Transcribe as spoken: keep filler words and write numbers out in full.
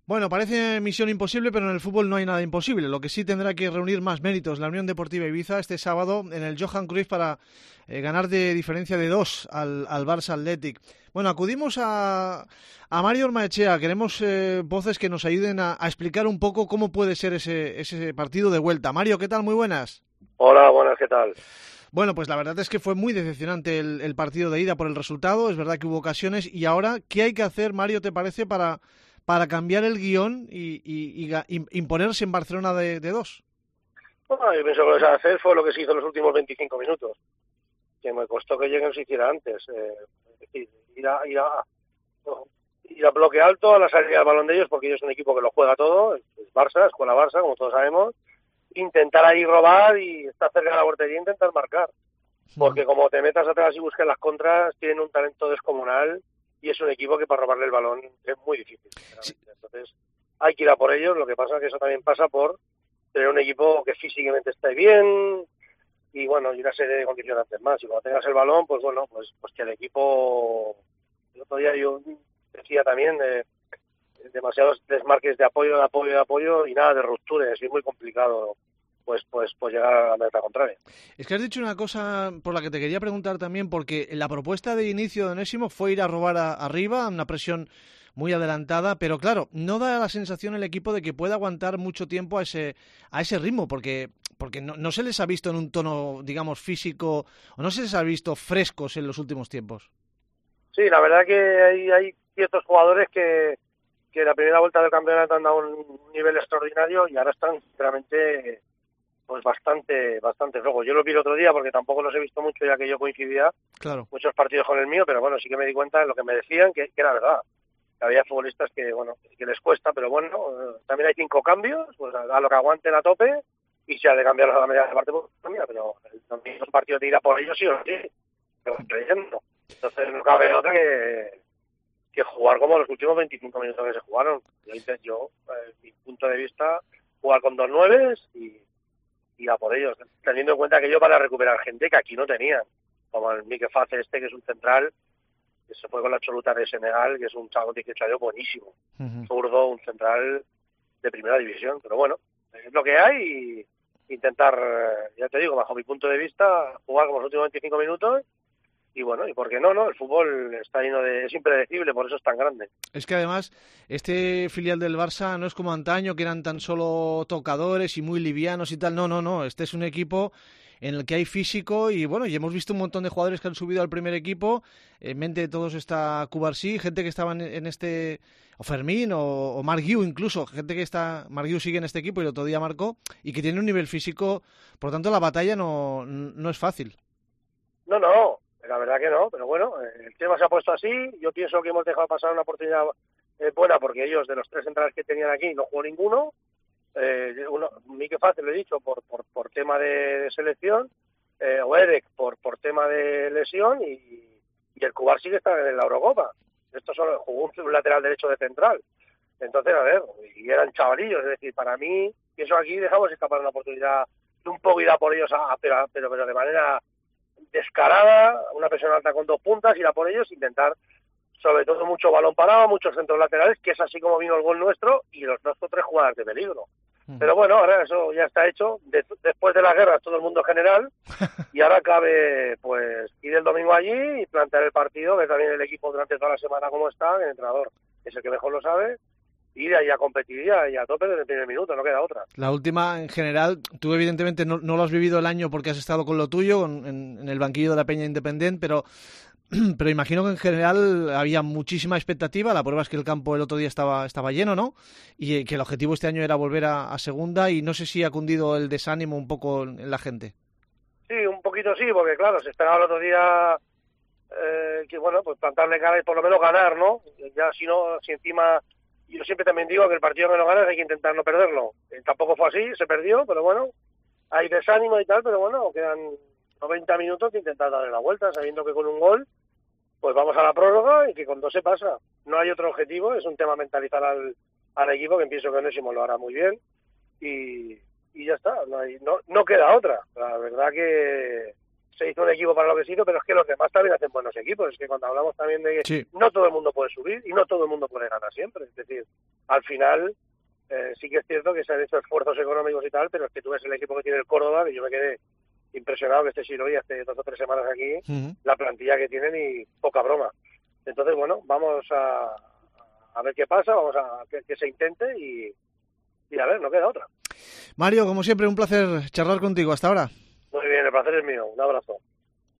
Bueno, parece misión imposible, pero en el fútbol no hay nada imposible. Lo que sí tendrá que reunir más méritos la Unión Deportiva Ibiza este sábado en el Johan Cruyff para eh, ganar de diferencia de dos al, al Barça Athletic. Bueno, acudimos a, a Mario Ormaechea. Queremos eh, voces que nos ayuden a, a explicar un poco cómo puede ser ese, ese partido de vuelta. Mario, ¿qué tal? Muy buenas. Hola, buenas, ¿qué tal? Bueno, pues la verdad es que fue muy decepcionante el, el partido de ida por el resultado. Es verdad que hubo ocasiones. Y ahora, ¿qué hay que hacer, Mario, te parece, para, para cambiar el guión y, y, y, y imponerse en Barcelona de, de dos? Bueno, yo pienso que lo que se va a hacer fue lo que se hizo en los últimos veinticinco minutos, que me costó que lleguen se hiciera antes. Eh, es decir, ir a, ir, a, ir a bloque alto a la salida del balón de ellos, porque ellos son un equipo que lo juega todo, es Barça, escuela Barça, como todos sabemos. Intentar ahí robar y estar cerca de la portería e intentar marcar. Porque como te metas atrás y busques las contras, tienen un talento descomunal y es un equipo que para robarle el balón es muy difícil. Sí. Entonces hay que ir a por ellos, lo que pasa es que eso también pasa por tener un equipo que físicamente esté bien y bueno, y una serie de condicionantes más. Y cuando tengas el balón, pues bueno, pues, pues que el equipo, el otro día yo decía también, eh, demasiados desmarques de apoyo, de apoyo, de apoyo y nada de rupturas, y es muy complicado pues pues pues llegar a la meta contraria. Es que has dicho una cosa por la que te quería preguntar también, porque la propuesta de inicio de Onésimo fue ir a robar a, arriba, una presión muy adelantada, pero claro, no da la sensación el equipo de que pueda aguantar mucho tiempo a ese a ese ritmo, porque porque no, no se les ha visto en un tono, digamos, físico, o no se les ha visto frescos en los últimos tiempos. Sí, la verdad que hay, hay ciertos jugadores que, que la primera vuelta del campeonato han dado un nivel extraordinario y ahora están sinceramente pues bastante bastante flojos. Yo los vi el otro día porque tampoco los he visto mucho ya que yo coincidía Claro. muchos partidos con el mío, pero bueno, sí que me di cuenta de lo que me decían, que, que era verdad. Que había futbolistas que, bueno, que les cuesta, pero bueno, eh, también hay cinco cambios, pues a, a lo que aguanten a tope, y si ha de cambiarlos a la media parte, pues cambia, pero también los partidos de ir a por ellos sí o sí, pero creyendo. Entonces no cabe otra que, que jugar como los últimos veinticinco minutos que se jugaron. Yo, yo eh, mi punto de vista, jugar con dos nueves y, y a por ellos, teniendo en cuenta que ellos van a recuperar gente que aquí no tenían, como el Mikel Face este, que es un central, que se fue con la absoluta de Senegal, que es un chavo de dieciocho años buenísimo, Uh-huh. zurdo, un central de primera división, pero bueno, es lo que hay y intentar, ya te digo, bajo mi punto de vista, jugar como los últimos veinticinco minutos. Y bueno, y por qué no, ¿no? El fútbol está lleno de... es impredecible, por eso es tan grande. Es que además, este filial del Barça no es como antaño, que eran tan solo tocadores y muy livianos y tal. No, no, no. Este es un equipo en el que hay físico y bueno, y hemos visto un montón de jugadores que han subido al primer equipo. En mente de todos está Cubarsí, gente que estaba en, en este... o Fermín, o, o Marc Guiu incluso, gente que está... Marc Guiu sigue en este equipo y el otro día marcó, y que tiene un nivel físico, por lo tanto la batalla no, no es fácil. No, no, la verdad que no, pero bueno, el tema se ha puesto así. Yo pienso que hemos dejado pasar una oportunidad eh, buena porque ellos, de los tres centrales que tenían aquí, no jugó ninguno. Eh, uno, Mikel Face, lo he dicho, por, por, por tema de, de selección, eh, o Edek por, por tema de lesión, y, y el Cubar sigue está en la Eurocopa. Esto solo jugó un, un lateral derecho de central. Entonces, a ver, y eran chavalillos, es decir, para mí, pienso aquí dejamos escapar una oportunidad de un poco ir a por ellos, a, a, pero, pero, pero de manera descarada, una presión alta con dos puntas, ir a por ellos, intentar sobre todo mucho balón parado, muchos centros laterales, que es así como vino el gol nuestro, y los dos o tres jugadas de peligro. Uh-huh. Pero bueno, ahora eso ya está hecho. De, después de las guerras todo el mundo es general, y ahora cabe pues ir el domingo allí y plantear el partido, ver también el equipo durante toda la semana cómo está, el entrenador es el que mejor lo sabe, ir ahí a competir y a tope desde el primer minuto, no queda otra. La última, en general, tú evidentemente no, no lo has vivido el año porque has estado con lo tuyo, en, en el banquillo de la Peña Independiente, pero, pero imagino que en general había muchísima expectativa. La prueba es que el campo el otro día estaba, estaba lleno, ¿no? Y que el objetivo este año era volver a, a segunda, y no sé si ha cundido el desánimo un poco en, en la gente. Sí, un poquito sí, porque claro, se esperaba el otro día eh, que, bueno, pues plantarle cara y por lo menos ganar, ¿no? Ya si no, si encima... Yo siempre también digo que el partido que no ganas hay que intentar no perderlo. Eh, tampoco fue así, se perdió, pero bueno, hay desánimo y tal, pero bueno, quedan noventa minutos de intentar darle la vuelta, sabiendo que con un gol, pues vamos a la prórroga y que con dos se pasa. No hay otro objetivo, es un tema mentalizar al, al equipo, que pienso que Onésimo lo hará muy bien, y, y ya está, no, hay, no, no queda otra. La verdad que se hizo un equipo para lo que se hizo, pero es que los demás también hacen buenos equipos. Es que cuando hablamos también de que sí. no todo el mundo puede subir y no todo el mundo puede ganar siempre. Es decir, al final eh, sí que es cierto que se han hecho esfuerzos económicos y tal, pero es que tú ves el equipo que tiene el Córdoba, que yo me quedé impresionado, que este Siroy hace dos o tres semanas aquí, uh-huh. la plantilla que tienen y poca broma. Entonces, bueno, vamos a, a ver qué pasa, vamos a que, que se intente y, y a ver, no queda otra. Mario, como siempre, un placer charlar contigo. Hasta ahora. Muy bien, el placer es mío. Un abrazo.